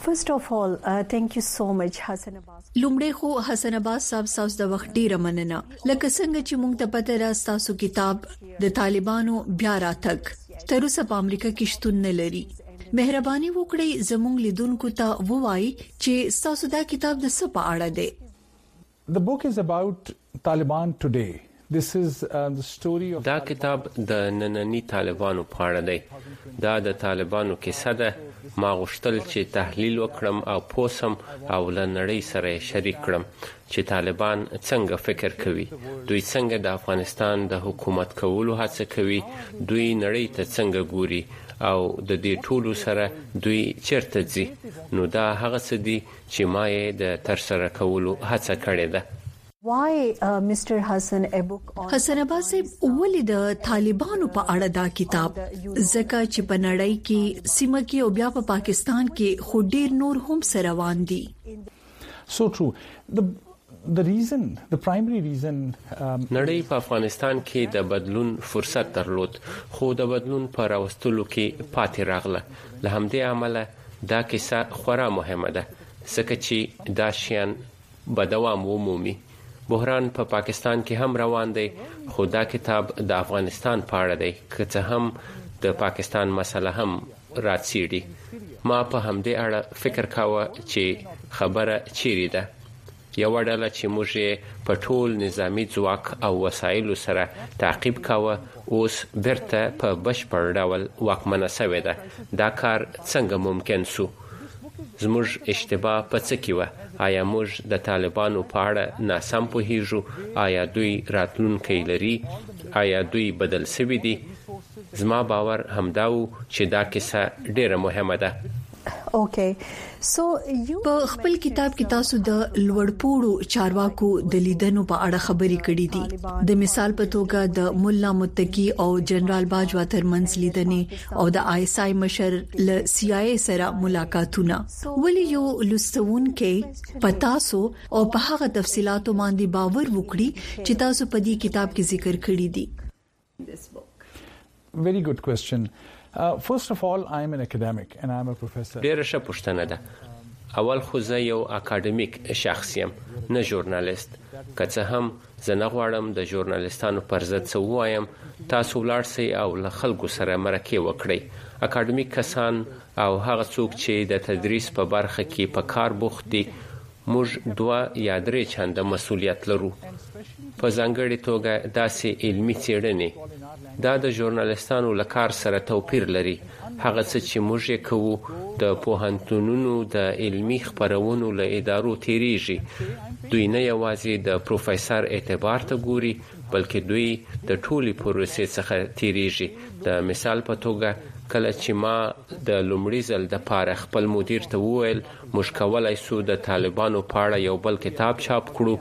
First of all, thank you so much, Hassan Abbas. لومړی خو حسن عباس صاحب تاسو د وخت ډیره مننه. لکه څنګه چې موږ ته پته راځي تاسو کتاب د طالبانو بیا راتګ تر اوسه په امریکا کې شتون نه لري. مهرباني وکړئ زموږ لیدونکو ته ووایي چې تاسو دا کتاب د څه په اړه دی. The book is about Taliban today. This is the story of دا کتاب د نننی طالبانو په اړه دی. دا د طالبانو کیسه ده. ما غوښتل چې تحلیل وکړم او پوسم او لنړی سره شریک کړم چې طالبان څنګه فکر کوي، دوی څنګه د افغانستان د حکومت کولو هڅه کوي، دوی نړۍ ته څنګه ګوري او د دې ټولو سره دوی چیرته ځي. نو دا هغه څه دي چې ما یې د ترسره کولو هڅه کړې ده. Why Mr. Hassan a book on حسن عباس ولې د طالبانو په اړه دا کتاب زکه چې په نړۍ کې سیمه کې او بیا په پاکستان کې خو ډیر نور هم سره روان دي. So true. The primary reason نړۍ په افغانستان کې د بدلون فرصت درلود، خو د بدلون پر راوستلو کې پاتې راغله. له همدې عمله دا کیسه خورا مهمه ده ځکه چې دا شیان به دوام ومومي. بحران په پاکستان کې هم روان دی، خو دا کتاب د افغانستان په اړه دی، که څه هم د پاکستان مسله هم راڅیړي. ما په همدې اړه فکر کاوه چې خبره چیرې ده. یو ډله چې موږ په ټول نظامی ځواک او وسایلو سره تعقیب کاوه اوس بیرته په بشپړ ډول واکمنه شوې ده. دا کار څنګه ممکن سو؟ زموږ اشتباه په څه کې وه؟ آیا موږ د طالبانو په اړه ناسم پوهیږو؟ آیا دوی راتلونکی لري؟ آیا دوی بدل شوي دي؟ زما باور همدا و چې دا کیسه ډیره مهمه ده. Okay. So you په خپل کتاب کې تاسو د لوړپوړو چارواکو د لیدنو په اړه خبرې کړې دي. د مثال په توګه د مولا متقی او جنرال باجوا ترمنځ لیدنې او د ISI مشر ل CIA سره ملاقاتونه. ولې یو لستونکو پتاسو او په هغه تفصيلاتو باندې باور وکړي چې تاسو په دې کتاب کې ذکر کړی دي. Very good question. First of all, I am an academic and I am a professor. ډیره ښه پوښتنه ده. اول خو زه یو اکاډمیک شخص یم، نه ژورنالیست. که څه هم زه نه غواړم د ژورنالیستانو پر ضد څه ووایم، تاسو ولاړ سئ او له خلکو سره مرکه وکړئ. اکاډمیک کسان او هغه څوک چې د تدریس په برخه کې په کار بوخت دي، موږ 2 یا 3 چنده مسؤلیت لرو. په ځانګړي توګه داسې علمي څېړنې دا د ژورنالیستانو له کار سره توپیر لري. هغه څه چې موږ یې کوو د پوهنتونونو د علمي خپرونو له ادارو تیریږي. دوی نه یوازې د پروفیسور اعتبار ته ګوري بلکې دوی د ټولي پروسې څخه تیریږي. د مثال په توګه کله چې ما د لومړي ځل د پاره خپل مدیر ته وویل موږ کولای شو د طالبانو په اړه یو بل کتاب چاپ کړو،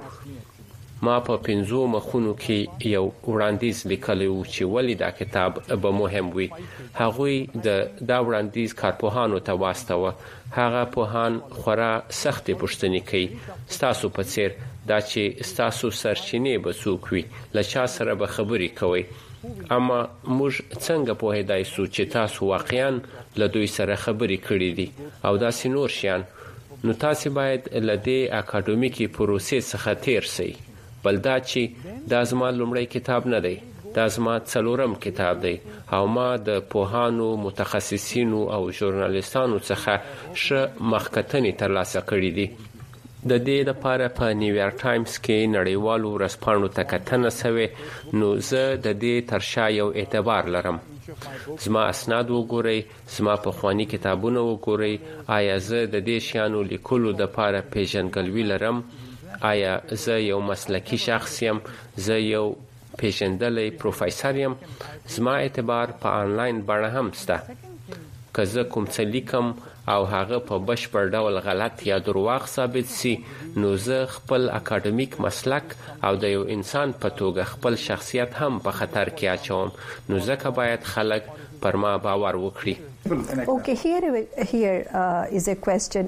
ما په 5 مخونو کې یو وړاندیز لیکلی و چې ولې دا کتاب به مهم وي. هغوی دا وړاندیز کارپوهانو ته واستوه. هغه پوهان خورا سختې پوښتنې کوي، ستاسو په څیر دا چې ستاسو سرچینې به څوک وي، له چا سره به خبرې کوئ. اما موږ څنګه پوهیدای شو چې تاسو واقعا له دوی سره خبرې کړې دي او داسې نور شیان؟ نو تاسو باید له دې اکاډمیکي پروسې څخه تیر شئ. بل دا چې دا زما لومړی کتاب نه دی، دا زما 4م کتاب دی او ما د پوهانو، متخصصینو او ژورنالیستانو څخه ښه مخکتنې ترلاسه کړې دي. د دې لپاره په نیویارک ټایمز کې نړیوالو ورځپاڼو ته کتنه شوې، نو زه د دې ترشا یو اعتبار لرم. زما اسناد وګورئ، زما پخواني کتابونه وګورئ. آیا زه د دې شیانو لیکلو لپاره پیژندګلوي لرم؟ آیا زه یو مسلکی شخص یم؟ زه یو پیژندلی پروفیسور یم؟ زما اعتبار په آنلاین بڼه هم شته. که زه کوم څه لیکم او هغه په بشپړ ډول غلط یا درواغ ثابت سي، نو زه خپل اکاډمیک مسلک او د یو انسان په توګه خپل شخصیت هم په خطر کې اچوم. نو ځکه باید خلک پر ما باور وکړي. Okay, here is a question.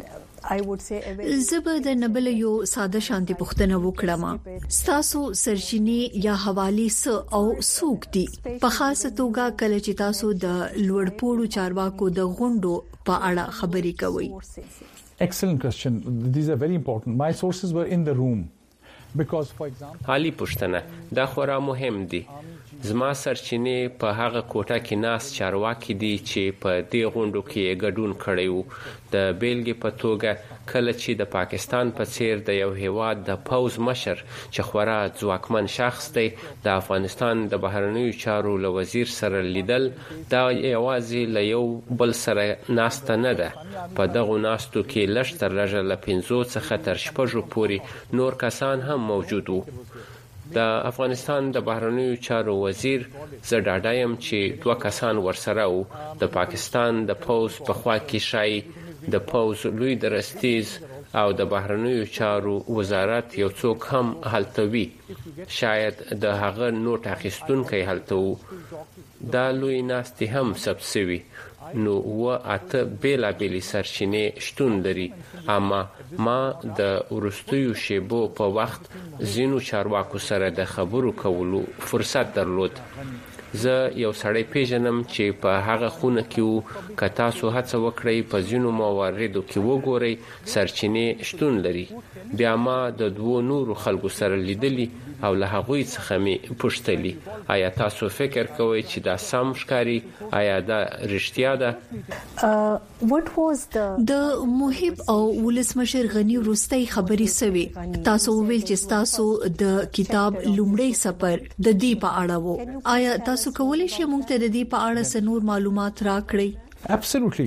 I would say a very زبر د نبل یو ساده شانتي پختنه وکړم تاسو سرچینې یا حواله س او سوق دي په خاصه توګه کله چې تاسو د لوړپوړو چارواکو د غونډو په اړه خبرې کوئ. Excellent question. These are very important. My sources were in the room because for example حالي پښتنه دا خورا مهم دي. زما سرچینې په هغه کوټه کې ناس چارواکي دي چې په دې غونډو کې ګډون کړی وو. د بیلګې په توګه کله چې د پاکستان په څیر د یو هیواد د پوز مشر چې خورا ځواکمن شخص دی د افغانستان د بهرنیو چارو له وزیر سره لیدل دا یوازې له یو بل سره ناسته نه ده. په دغه ناستو کې لږ تر لږه له 5 څخه تر 6 پورې نور کسان هم موجود وو. د افغانستان د بهرنیو چارو وزیر زه ډاډه یم چې 2 کسان ورسره وو. د پاکستان د پوز په خوا کې شای د پوز لوی درستیز او د بهرنیو چارو وزارت یو څوک هم هلته وي. شاید د هغه نوټ اخیستونکي هلته وو. دا لوی ناستي هم ثبت شوی. نو اته بیلابېلې سرچینې شتون لري. اما ما د ورستیو شیبو په وخت زینو چارواکو سره د خبرو کولو فرصت درلود. زه یو سړی پیژنم چې په هغه خونه کې وو. که تاسو هڅه وکړئ په ځینو مواردو کې وګورئ سرچینې شتون لري. بیا ما د 2 نورو خلکو سره لیدلی او له هغوی څخه مې پوښتلی آیا تاسو فکر کوئ چې دا سم ښکاري؟ آیا دا رښتیا ده؟ what was د محب او ولسمشر غنی وروستۍ خبرې سوي. تاسو ویل چې تاسو د کتاب لومړی سفر د دې په اړه وو. آیا تاسو کولای شئ موږ ته د دې په اړه څه نور معلومات راکړئ؟ Absolutely.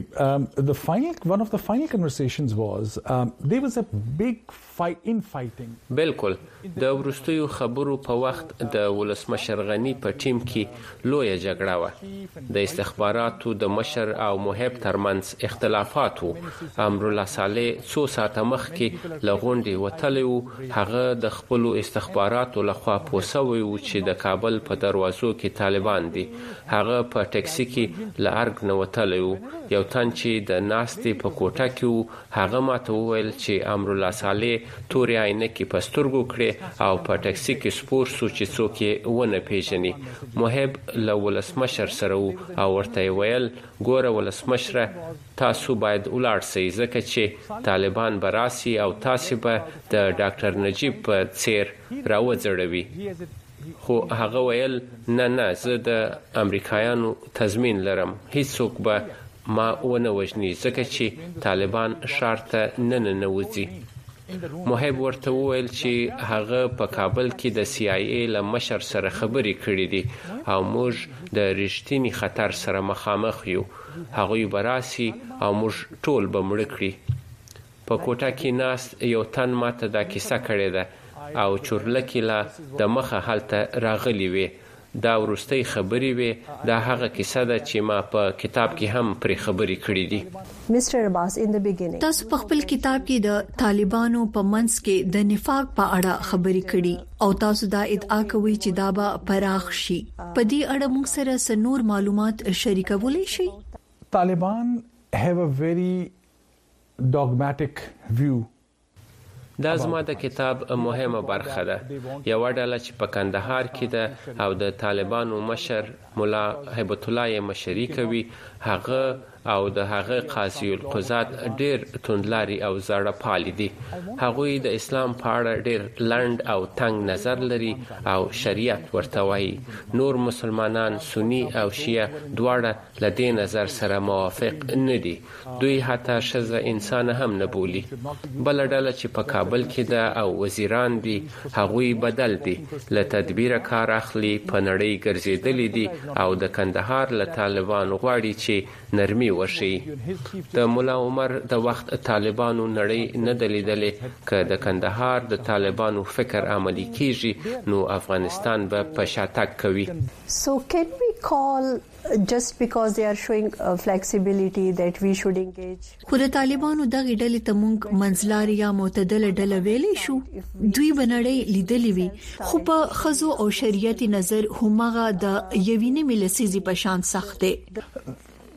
One of the final conversations was there was a big fighting. بالکل د ورستیو خبرو په وخت د ولسمشر غنی په ټیم کې لویه جګړه و. د استخباراتو د مشر او محب ترمنځ اختلافات وو. امرالله صالح 2 ساعته مخکې لغونډي وتلی وو. هغه د خپل استخباراتو لخوا پوسوي وو چې د کابل په دروازو کې طالبان دي. هغه په ټکسي کې لارګ نه وتلی وو. یو تن چې د ناستې په کوټه کې وو هغه ماته وویل چې امرالله صالح تورې عینکې په سترګو کړې او په ټکسي کې سپور شو چې څوک یې ونه پیژني. محب له ولسمشر سره وو او ورته یې ویل ګوره ولسمشره تاسو باید ولاړ سئ ځکه چې طالبان به راسي او تاسو به د ډاکټر نجیب په څیر راوځړوي. خو هغه ویل نه زه د امریکایانو تضمین لرم هیڅوک به ما ونه وژني ځکه چې طالبان ښار ته نه ننوځي. محب ورته وویل چې هغه په کابل کې د CIA له مشر سره خبرې کړې دي او موږ د رښتینی خطر سره مخامخ یو. هغوی به راسي او موږ ټول به مړه کړي. په کوټه کې ناست یو تن ماته دا کیسه کړې ده او چورلکې لا د مخه هلته راغلی وي. دا ورستۍ خبرې وي. دا هغه کیسه ده چې ما په کتاب کې هم پرې خبرې کړې دي. Mr. Abbas in the beginning تاسو په خپل کتاب کې د طالبانو په منځ کې د نفاق په اړه خبرې کړي او تاسو دا ادعا کوئ چې دا به پراخ شي. په دې اړه موږ سره څه نور معلومات شریکولی شئ؟ Taliban have a very dogmatic view. دا زما د کتاب مهمه برخه ده. یو ډله چې په کندهار کې ده او د طالبانو مشر مولا هیبت الله مشري کوي هغه او د هغه قاضي القضات ډیر توندلاري او زړه پالي دي. هغوی د اسلام په اړه ډیر لند او تنگ نظر لري او شریعت ورته وایي. نور مسلمانان سنی او شیعه دواړه له دې نظر سره موافق نه دي. دوی حتی ښځه انسان هم نه بولي. بل ډله چې په کابل کې ده او وزیران دي هغوی بدل دي. له تدبیره کار اخلي. په نړۍ ګرځېدلي دي او د کندهار له طالبان غواړي چې نرمي وشي. د مولا عمر د وخت طالبانو نړۍ نه دلیدلې. که د کندهار د طالبانو فکر عملی کیږي نو افغانستان به په شاتګ کوي. So can we call just because they are showing flexibility that we should engage? خو د طالبانو دغه ډلې ته موږ منځلاري یا معتدله ډله ویلې شو. دوی بنړۍ لیدلې وي خو په خزو او شریعت نظر همغه د یوینې ملسيزي په شان سخت دي.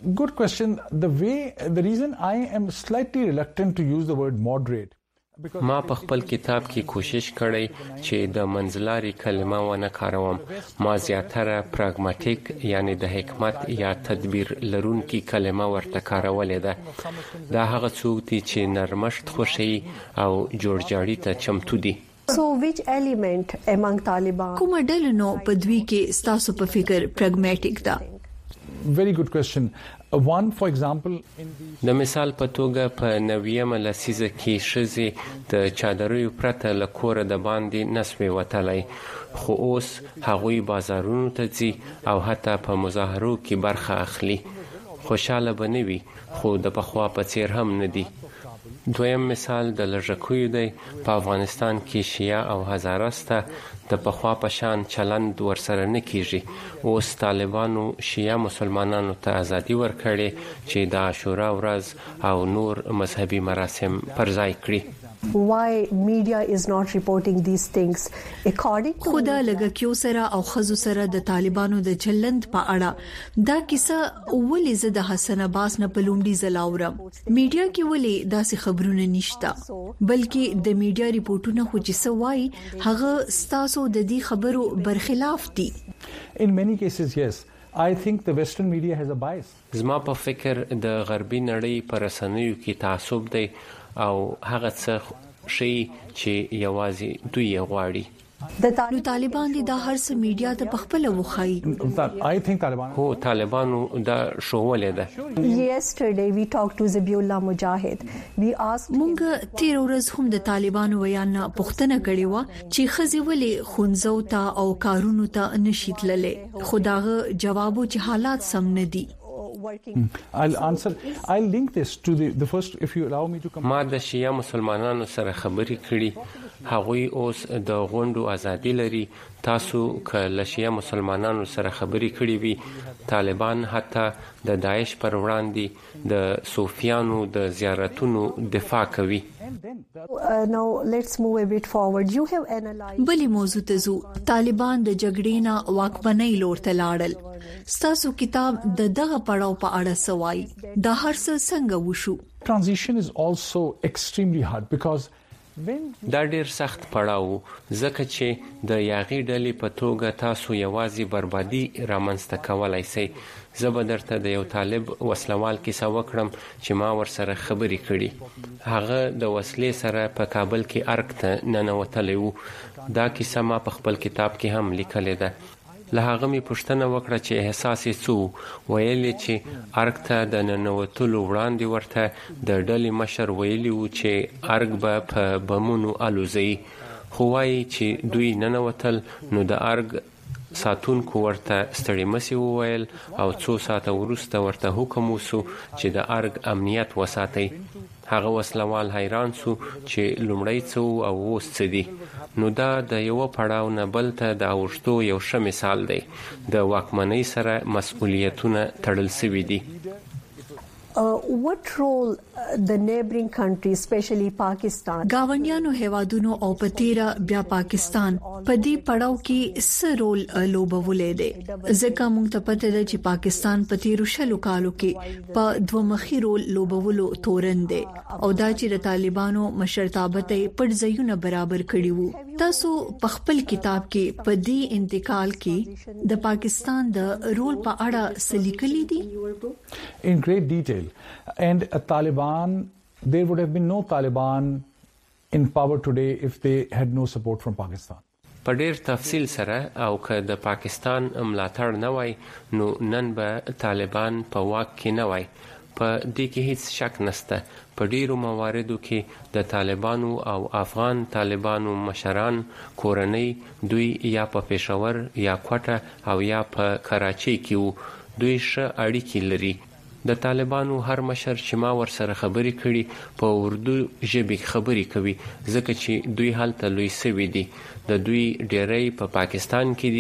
Good question. The reason I am slightly reluctant to use the word moderate. ما په خپل کتاب کې کوشش کړی چې د منځلاري کلمه ونه کاروم. ما زیاتره پراګماتیک یعنی د حکمت یا تدبیر لرونکي کلمه ورته کارولې ده. دا هغه څوک دي چې نرمښت خوښوي او جوړجاړي ته چمتو دي. So which element among Taliban? کوم ډله نو په دوی کې ستاسو په فکر پراګماتیک ده؟ Very good question. One, for example, د مثال په توګه په 90مه لسیزه کې ښځې د چادرونو پرته له کوره د باندې نسوي وتلی، خو اوس هغوی بازارونو ته ځي او حتی په مظاهرو کې برخه اخلي. خوشاله به نه وي خو د پخوا په څیر هم نه دي. دویم مثال د لږکیو دی. په افغانستان کې شیعه او هزاره د پخوا په شان چلند ورسره نه کیږي. اوس طالبانو شیعه مسلمانانو ته ازادي ورکړي چې د عاشورا ورځ او نور مذهبي مراسم پر ځای کړي. Why media is not reporting these things? According to خدا لږکیو سره او خزو سره د طالبانو د چلند په اړه دا کیسه ولې زه د حسن عباس نه په لومړي ځل اورم. میډیا کې ولې داسې خبرونه نشته، بلکې د میډیا ریپورتونه خو چې څه وایي هغه ستاسو د دې خبرو برخلاف دي. In many cases, yes. I think the Western media has a bias. زما په فکر د غربي نړۍ پر رسنیو کې تعصب دی او هغه څه شي چې یوازې دوی غواړي. نو طالبان دي دا هر څه میډیا ته پخپل وخایي. I think Taliban. هو طالبانو دا شوولې ده. Yesterday we talked to Zabiullah Mujahid. We asked مونږ تیر ورځ هم د طالبانو ویان پوښتنه کړې و چې خزي ولې خونځو ته او کارونو ته نشي تللې، خو داغه جوابو چې حالات سم نه دي. I'll link this to the first, if you allow me to come. ما د شیعه مسلمانانو سره خبرې کړي، هغوی اوس د غونډو ازادي لري. تاسو که له شیعه مسلمانانو سره خبرې کړي وي، طالبان حتی د داعش پر وړاندې د صوفیانو د زیارتونو دفاع کوي. Now let's move a bit forward. You have analyzed بلی موضوع ته زو طالبان د جګړې نه واکمنۍ لور ته لاړل. ستاسو کتاب د دغه پړاو په اړه سوای د هر څه څنګه وشو؟ Transition is also extremely hard because دا ډیر سخت پړاو ځکه چې د یاغي ډلې په توګه تاسو یوازې بربادي رامنځته کولای شئ. زه به درته د یو طالب وسلوال کیسه وکړم چې ما ورسره خبرې کړي. هغه د وسلې سره په کابل کې ارګ ته ننوتلی و. دا کیسه ما په خپل کتاب کې هم لیکلې ده. له هغه می پوښتنه وکړه چې احساس یې څه ویل چې ارګ ته د ننوتلو وړاندې ورته د ډلې مشر ویلی و چې ارګ به په بمونو الوزي، خو وایي چې دوی ننوتل نو د ارګ ساتونکو ورته ستړي مسي وویل او څو ساعته وروسته ورته حکم وسو چې د ارګ امنیت وساتي. هغه وسلوال حیران سو چې لومړی څه او اوس څه دي. نو دا د یو پړاو نه بل ته د اوښتو یو ښه مثال دی. د واکمنۍ سره مسؤلیتونه تړل شوي دي. What role the neighboring countries, especially Pakistan, گاونډیانو هیوادونو او پتیرا بیا پاکستان په دې پړاو کې څه رول لوبولې دي؟ ځکه موږ ته پته ده چې پاکستان په تیرو شلو کالو کې په دومخي رول لوبولو تورن دي او دا چې د طالبانو مشرتابه ته پټ ځایونه برابر کړي وو. تاسو په خپل کتاب کې په دې انتقال کې د پاکستان د رول په اړه څه لیکلي دي؟ In great detail. And Taliban, there would have been no Taliban in power today if they had no support from Pakistan. په ډیر تفصیل سره او که د پاکستان ملاتړ نه وای نو نن به طالبان په واک کې نه وای. په دې کې هیڅ شک نشته. په ډیرو مواردو کې د طالبانو او افغان طالبانو مشران کورنۍ دوی یا په پېښور یا کوټه او یا په کراچۍ کې وو. دوی ښه اړیکې لري. د طالبانو هر مشر چې ما ورسره خبرې کړي په اردو ژبې خبرې کوي ځکه چې دوی هلته لوی سوي دي. د دوی ډیری په پاکستان کې دي،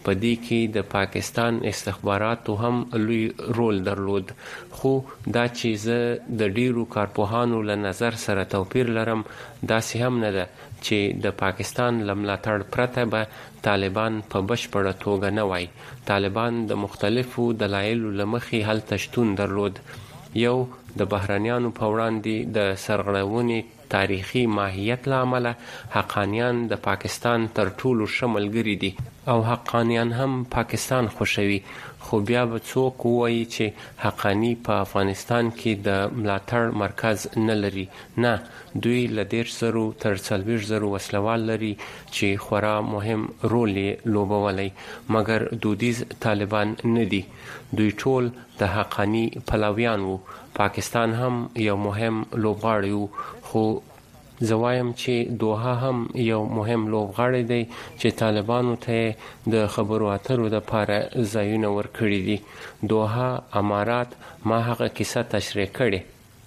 په دې کې د پاکستان استخباراتو هم لوی رول درلود، خو دا چې زه د ډیرو کارپوهانو له نظر سره توپیر لرم داسې هم نه ده چې د پاکستان لملاتړ پرته به طالبان په بشپړه توګه نه وای. طالبان د مختلفو دلایلو لمخې هلته شتون درلود. یو د بهرانيانو په وړاندې د سرغړونې تاریخي ماهیت لامل حقانیان د پاکستان تر ټولو شملګری دي او حقانیان هم پاکستان خوشوي، خو بیا به څوک وایي چې حقانی په افغانستان کې د ملاتړ مرکز نه لري. نه، دوی له 10,000 تر 40,000 وسلوال لري چې خورا مهم رول لوبولی، مګر دودیز طالبان نه دي. دوی ټول د حقانی پلویان وو. پاکستان هم یو مهم لوبغاړی وو، خو زوایم چې دوحه هم یو مهم لوبغاړی دی چې طالبانو ته د خبرو اترو لپاره ځایونه ورکړي دي. دوحه امارات ما هغه کیسه تشریح کړې.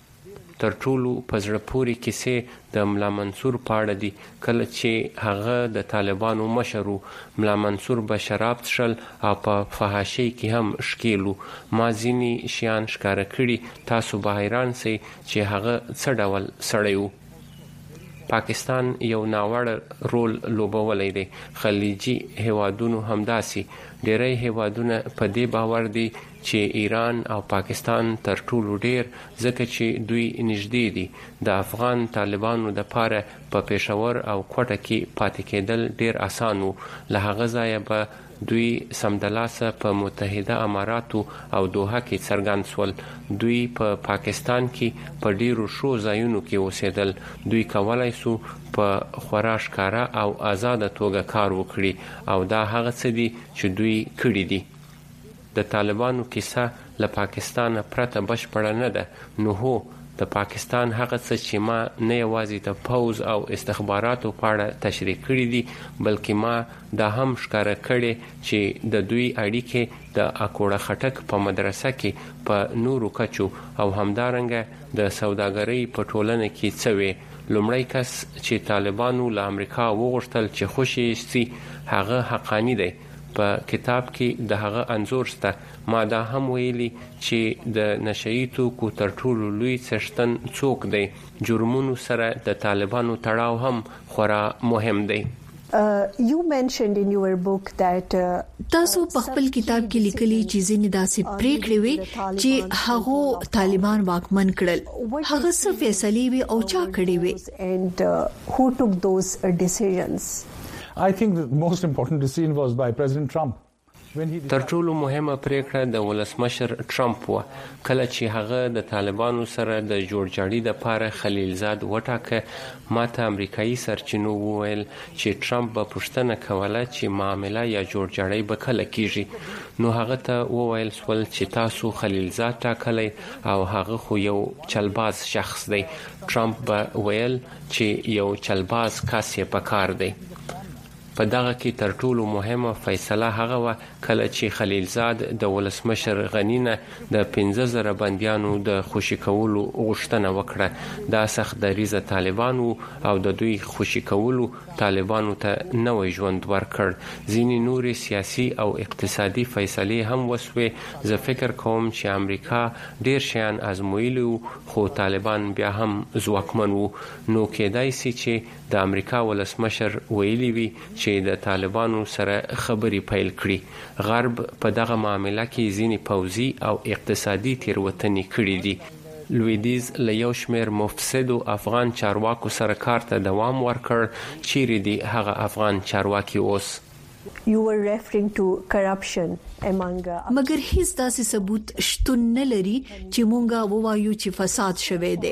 تر ټولو په زړه پورې کیسې د ملا منصور په اړه دي. کله چې هغه د طالبانو مشر ملا منصور به شراب څښل او په فحاشۍ کې هم ښکیلو. ما ځینې شیان ښکاره کړي، تاسو به حیران سئ چې هغه څه ډول سړی و. پاکستان یو ناوړه رول لوبولی دی. خلیجي هیوادونو همداسې. ډیری هیوادونه په دې باور دي چې ایران او پاکستان تر ټولو ډیر، ځکه چې دوی نږدې دي. د افغان طالبانو لپاره په پېښور او کوټه کې پاتې کېدل ډیر آسان وو. له هغه ځایه به دوی سمدلاسه په متحده اماراتو او دوحه کې څرګند شول. دوی په پاکستان کې په ډیرو ښو ځایونو کې اوسېدل. دوی کولای سو په خورا ښکاره او آزاده توګه کار وکړي او دا هغه څه دي چې دوی کړي دي. د طالبانو کیسه له پاکستان پرته بشپړه نه ده. نو هو، د پاکستان هغه څه چې ما نه یوازې د پوز او استخباراتو په اړه تشریح کړي دي، بلکې ما دا هم ښکاره کړي چې د دوی اړیکې د اکوړه خټک په مدرسه کې په نورو کچو او همدارنګه د سوداګرۍ په ټولنه کې څه وي. لومړی کس چې طالبانو له امریکا وغوښتل چې خوشي شي هغه حقانی دی. په کتاب کې د هغه انځور شته. ما دا هم ویلي چې د نشئی توکو تر ټولو لوی څښتن څوک دی. جرمونو سره د طالبانو تړاو هم خورا مهم دی. You mentioned in your book that تاسو په خپل کتاب کې لیکلي چې ځینې داسې پریکړې وي چې هغه طالبان واکمن کړل. هغه څه فیصلې وي او چا کړې وي and who took those decisions? I think the most important decision was by President Trump. تر ټولو مهمه پریکړه د ولسمشر ټرمپ و. کله چې هغه د طالبانو سره د جوړجاړي لپاره خلیلزاد وټاکه، ماته امریکایي سرچینو وویل چې ټرمپ به پوښتنه کوله چې معامله یا جوړجاړي به کله کیږي. نو هغه ته وویل سول چې تاسو خلیلزاد ټاکلی او هغه خو یو چلباز شخص دی. ټرمپ به ویل چې یو چلباز کس یې پکار دی. په دغه کې تر ټولو مهمه فیصله هغه و کله چې خلیلزاد د ولسمشر غنی نه د 15,000 بندیانو د خوشي کولو غوښتنه وکړه. دا سخت دریزه طالبانو او د دوی خوشي کولو طالبانو ته نوې ژوند ورکړ. ځینې نورې سیاسي او اقتصادي فیصلې هم وسوې. زه فکر کوم چې امریکا ډیر شیان ازمویلی وو، خو طالبان بیا هم ځواکمن وو. نو کېدای سي چې د امریکا ولسمشر ویلي وي چې د طالبانو سره خبرې پیل کړي. غرب په دغه معامله کې ځینې پوځي او اقتصادي تیروتنې کړې دي. لویدیز له یو شمېر مفسدو افغان چارواکو سره کار ته دوام ورکړ. چیرې دي هغه افغان چارواکي اوس؟ You were referring to corruption among مګر هیڅ داسې ثبوت شتون نه لري چې مونږه ووایو چې فساد شوه دی.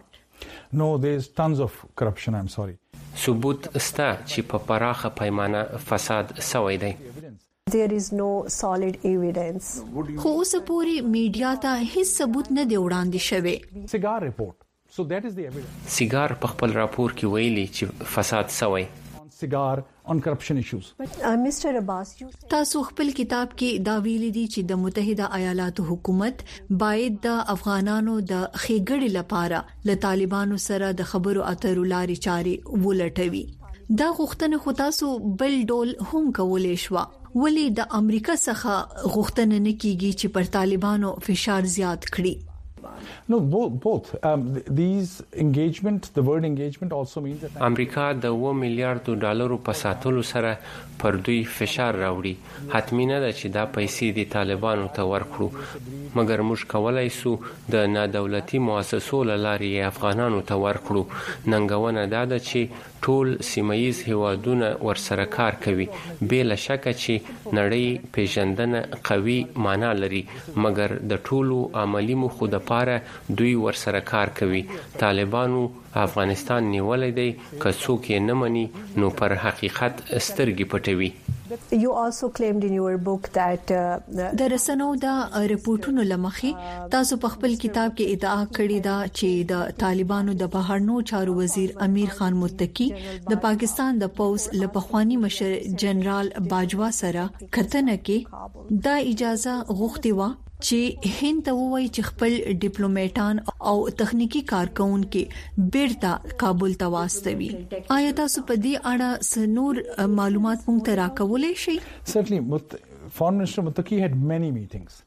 No, there's tons of corruption, I'm sorry. ثبوت ستا چې په پراخه پیمانه فساد سوی دی. There is no solid evidence. خو اوس پورې میډیا ته هیڅ ثبوت نه دی وړاندې شوی. Cigar report. So that is the evidence. سیګار په خپل راپور کې ویلي چې فساد سوی. Cigar on corruption issues. Mr. Abbas, تاسو خپل کتاب کې دا ویلي دي چې د متحده ایالاتو حکومت باید د افغانانو د ښېګړې لپاره له طالبانو سره د خبرو اترو لارې چارې ولټوي. دا غوښتنه خو تاسو بل ډول هم کولای شو. ولې د امریکا څخه غوښتنه نه کیږي چې پر طالبانو فشار زیات کړي؟ No, both. These engagement, the word engagement also means that امریکا د $1 میلیارډ په ساتلو سره پر دوی فشار راوړي. حتمی نه ده چې دا پیسې د طالبانو ته ورکړو، مګر موږ کولای شو د نادولتي مؤسسو لارې افغانانو ته ورکړو. ننګونه دا ده چې ټول سیمایي هیوادونه ورسره کار کوي. بلا شک چې نړۍ پیژندنه قوي معنا لري، مګر د ټولو عملی مخو د پاره دوی ورسره کار کوي. طالبانو افغانستان نیولې دی، که څوک یې نه مني نو پر حقیقت سترګې پټوي. You also claimed in your book that د رسنو د ریپورتونو لمخې تاسو په خپل کتاب کې ادعا کړې ده چې د طالبانو د بهرنیو چارو وزیر امیر خان متقی د پاکستان د پوز لپخوانی مشر جنرال باجوا سره کتنه کې دا اجازه غوښتي و چې هند ته وایي چې خپل ډیپلوماټان او تخنیکی کارکونکو بیرته کابل ته واستوي. آیا تاسو په دې اړه سنور معلومات مونږ ته راکولای شئ؟ Certainly, Foreign Minister Muttaqi had many meetings.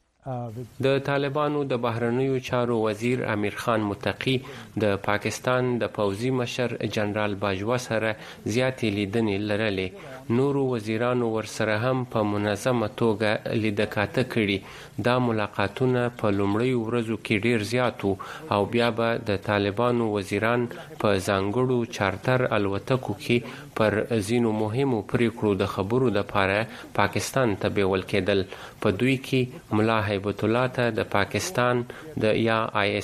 د طالبانو د بهرنیو چارو وزیر امیر خان متقی د پاکستان د پوځي مشر جنرال باجوا سره زیاتې لیدنې لرلې. نورو وزیرانو ورسره هم په منظمه توګه لیدکاته کړي. دا ملاقاتونه په لومړی ورځو کې ډیر زیات او بیا به د طالبانو وزیران په ځانګړو چارټر الوتکو کې پر ځینو مهمو پریکړو د خبرو لپاره پاکستان ته بیول کېدل. په دوی کې ملا هیبت الله ته د پاکستان د یا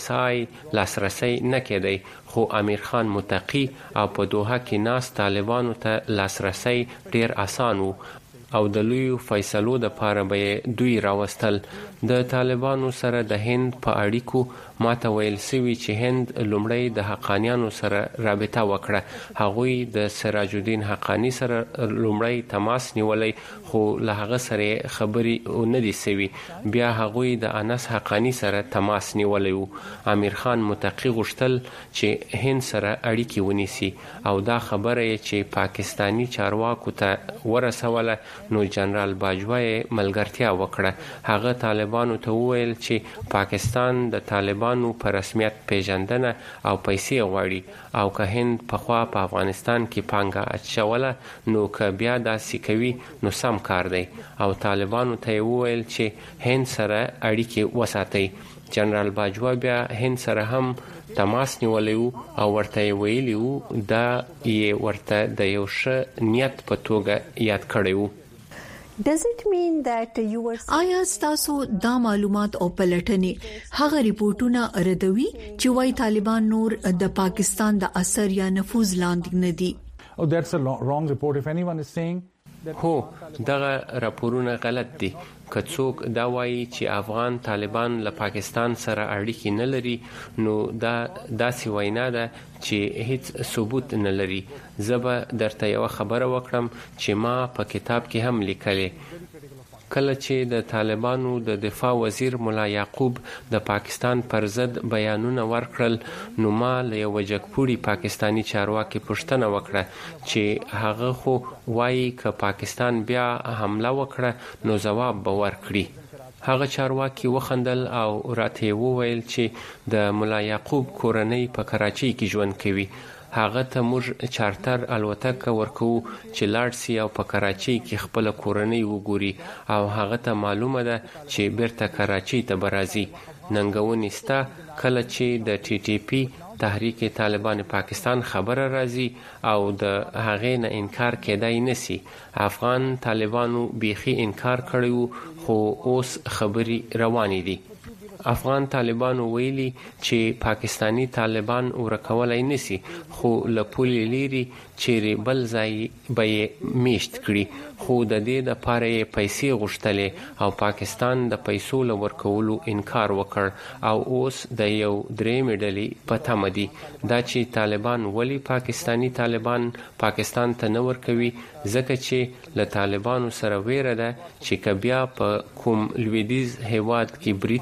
ISI لاسرسي نه کېدی، خو امیر خان متقی او په دوحه کې ناس طالبانو ته لاسرسي ډیر آسان وو او د لوی فیصلو د پاره به دوی راوستل. د طالبانو سره د هند په اړیکو ماته ویل سوي چې هند لومړی د حقانیانو سره رابطه وکړه. هغوی د سراج الدین حقانی سره لومړی تماس نیولې، خو له هغه سره خبري نه دي سوي. بیا هغوی د انس حقانی سره تماس نیولې وو. امیر خان متقی غوښتل چې هند سره اړیکې ونیسي او دا خبره چې پاکستانی چارواکو ته ورسوله، نو جنرال باجوا ملګرتیا وکړه. هغه طالبانو ته وویل چې پاکستان د طالبانو په رسمیت پیژندنه او پیسې غواړي، او که هند په خوا په افغانستان کې پانګه اچوله نو که بیا داسې کوي نو سم کار دی. او طالبانو ته وویل چې هند سره اړیکې وساتي. جنرال باجوا بیا هند سره هم تماس نیولې او ورته ویلی وو دا یې ورته د یو ښه نیت په توګه یاد کړی وو. Does it mean that you were آیا تاسو دا معلومات او پلټنې هغه ریپورتونه ردوي چې وايي طالبان نور د پاکستان د اثر یا نفوذ لاندې نه دي؟ Oh, that's a wrong report. If anyone is saying هو دغه راپورونه غلط دي. که څوک دا وایي چې افغان طالبان له پاکستان سره اړیکې نه لري نو دا داسې وینا ده چې هیڅ ثبوت نه لري. زه به درته یو خبره وکړم چې ما په کتاب کې هم لیکلې. کله چې د طالبانو د دفاع وزیر مولا یعقوب د پاکستان پر ضد بیانونه ورکړل، نو ما له یو جګپوړي پاکستانی چارواکي پوښتنه وکړه چې هغه خو وایي که پاکستان بیا حمله وکړه نو ځواب به ورکړي. هغه چارواکي وخندل او راته وویل چې د مولا یعقوب کورنۍ په کراچۍ کې ژوند کوي. هغه ته موږ چارټر الوتکه ورکو چې لاړ شي او په کراچۍ کې خپل کورنۍ وګوري او هغه ته معلومه ده چې بیرته کراچۍ ته برازي. ننګونې ستا کله چې د TTP تحریک طالبان پاکستان خبره راځي او د هغې نه انکار کېدای نسی. افغان طالبانو بیخي انکار کړی خو اوس خبري روانې دي. افغان طالبانو ویلي چې پاکستانی طالبان ورکولای نسی، خو له پولې لري چې بل ځای به میشت کړي. خو د دې د پاره پیسې غوښتلې او پاکستان د پیسو له ورکولو انکار وکړ او اوس د یو درېمې ډلې په تمه دي. دا چې طالبان ولی پاکستانی طالبان پاکستان ته نه ورکوي ځکه چې له طالبانو سره ویره ده چې که بیا په کوم لویدیځ هیواد کې برید کیږي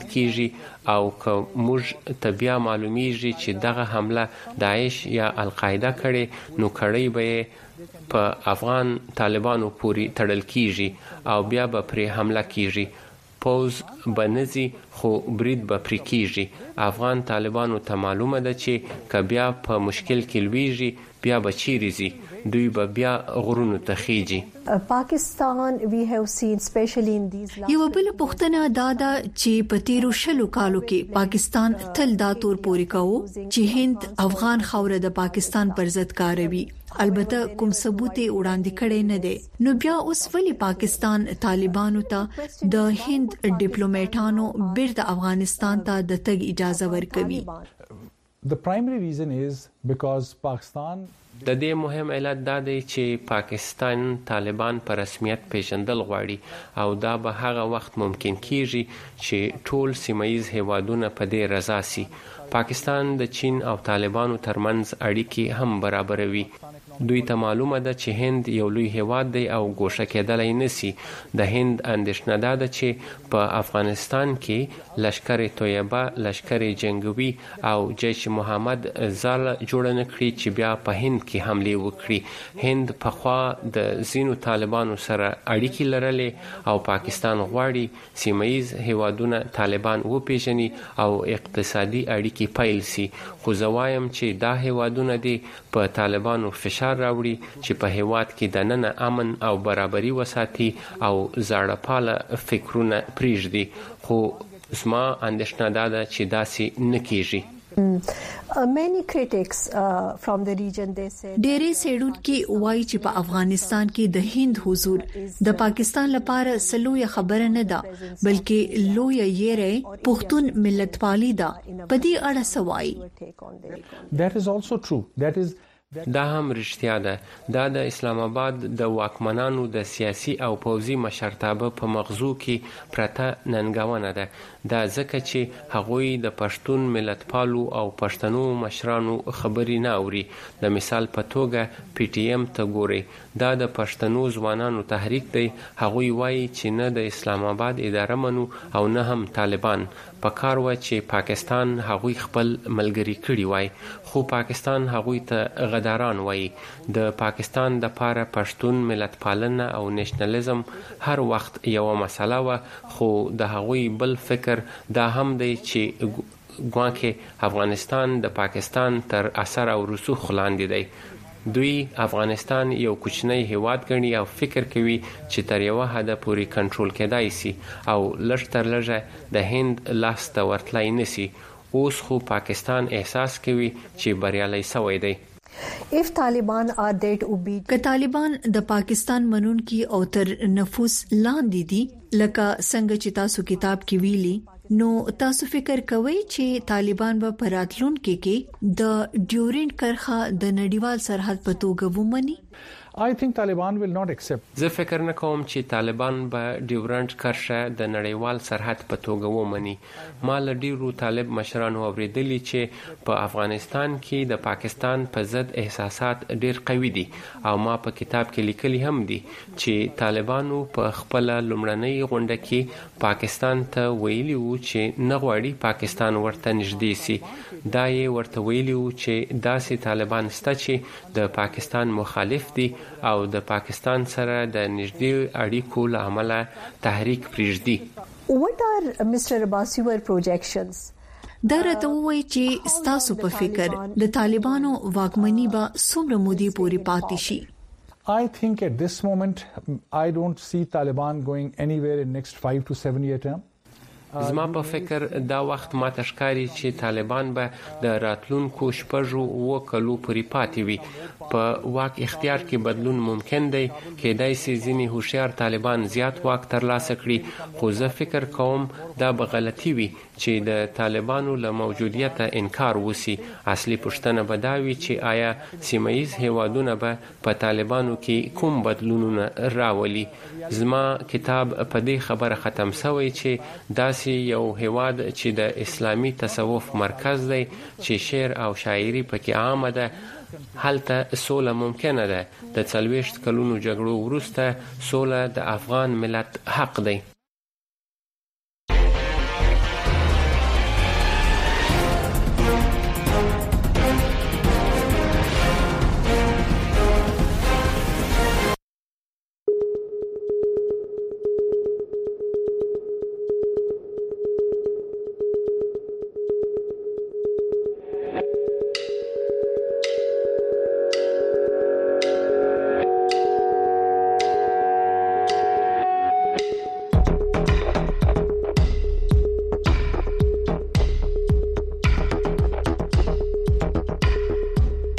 او که موږ ته بیا معلومیږي چې دغه حمله داعش یا القاعده کړي نو کړی به په افغان طالبانو پورې تړل کیږي او بیا به پرې حمله کیږي. پوز بنزي خو برید به پرې کیږي. افغان طالبانو ته معلومه ده چې که بیا په مشکل کې لویږي بیا به چیرې ځي، دوی به بیا غرونو ته خیږي. Pakistan, we have seen especially in these last یو بل پوښتنه دا ده چې په تیرو 20 کالو کې پاکستان تل دا تور پوري کاوه چې هند افغان خوره د پاکستان پر ضد کاروي. البته کوم ثبوت وړاندې کړي نه دي. نو بیا اوس ولې پاکستان طالبانو ته د هند ډیپلوماټانو بیرته افغانستان ته د تګ اجازه ورکوي؟ The primary reason is because Pakistan د دې مهم علت دا دی چې پاکستان طالبان په رسمیت پیژندل غواړي او دا به هغه وخت ممکن کیږي چې ټول سیمایي هیوادونه په دې رضا سي. پاکستان د چین او طالبانو ترمنځ اړیکې هم برابروي. دوی ته معلومه ده چې هند یو لوی هیواد دی او ګوښه کېدلای نسی. د هند اندېښنه ده چې په افغانستان کې لشکر طیبه، لشکر جنگوي او جیش محمد ځاله جوړ نه کړي چې بیا په هند کې حمله وکړي. هند پخوا د زینو طالبانو سره اړیکې لرلې او پاکستان غواړي سیمایي هیوادونه طالبان وپیژني او اقتصادي اړیکې پیل سي. خو زه وایم چې دا هیوادونه دي په طالبانو فشار راوړي چې په هیواد کې د نن امن او برابرۍ وساتي او زاړه پاله فکرونه پریږدي. خو زما اندېښنه دا ده چې داسې نه کیږي. Many critics from the region they said ډېری څېړونکي وایي چې په افغانستان کې د هند حضور د پاکستان لپاره سلویه خبره نه ده بلکې لویه یېره پښتون ملتپالي ده. په دې اړه څه وایي؟ That is also true. دا هم رښتیا ده. دا د اسلام آباد د واکمنانو د سیاسي او پوځي مشرتابه په مغزو کې پرته ننګونه ده. دا ځکه چې هغوی د پښتون ملتپالو او پښتنو مشرانو خبرې نه اوري. د مثال په توګه پی ټی ایم ته ګوري. دا د پښتنو ځوانانو تحریک دی. هغوی وایي چې نه د اسلام آباد اداره منو او نه هم طالبان. په کار و چې پاکستان هغوی خپل ملګری کړي وای، خو پاکستان هغوی ته غداران وای. د پاکستان د پاره پښتون ملت پالنه او نېشنلزم هر وخت یو مسله و، خو د هغوی بل فکر دا هم دی چې ګواکې افغانستان د پاکستان تر اثر او رسوخ لاندې دی. دوی افغانستان یو کوچنی هیواد ګڼي او فکر کوي چې تر یو حد پورې کنټرول کېدای شي او لږ تر لږه د هند لاس ته ورتلای نسی. اوس خو پاکستان احساس کوي چې بریالي شوی دی. If Taliban are that obedient که طالبان د پاکستان منونکي او تر نفوذ لاندې دي لکه څنګه چې تاسو کتاب کې ویلي، نو تاسو فکر کوئ چې طالبان به په راتلونکي کې د ډیورنډ کرښه د نړیوال سرحد په توګه ومني؟ I think Taliban will not accept. زه فکر نه کوم چې طالبان به ډیورنډ کرښه د نړیوال سرحد په توګه ومني. ما له ډیرو طالب مشرانو اوریدلی چې په افغانستان کې د پاکستان په ضد احساسات ډیر قوي دي او ما په کتاب کې لیکلي هم دي چې طالبانو په خپل لومړنۍ غونډه کې پاکستان ته ویلي وو چې نه غواړي پاکستان ورته نږدې سي. دا یې ورته ویلي وو چې داسې طالبان شته چې د پاکستان مخالف دي او د پاکستان سره د نږدې اړیکو له امله تحریک پریږدي. What are Mr. Abbas your projections? دا راته وایي چې ستاسو په فکر د طالبانو واکمني به څومره مودې پورې پاتې شي؟ I think at this moment I don't see Taliban going anywhere in next 5 to 7 year term. زما په فکر دا وخت ما تشکاري چې طالبان به د راتلونکو 6-7 کلو پورې پاتې وي. په واک اختیار کې بدلون ممکن دی. کېدای شي ځینې هوښیار طالبان زیات واک ترلاسه کړي، خو زه فکر کوم دا به غلطي وي چې د طالبانو له موجودیت انکار وسی. اصلي پوښتنه به دا وي چې آیا سیمایي هیوادونه به په طالبانو کې کوم بدلونونه راولي. زما کتاب په دې خبره ختم شوی چې دا یو هیواد چې د اسلامي تصوف مرکز دی، چې شعر او شاعري پکې عامه ده، هلته سوله ممکنه ده. د 40 کلونو جګړو وروسته سوله د افغان ملت حق دی.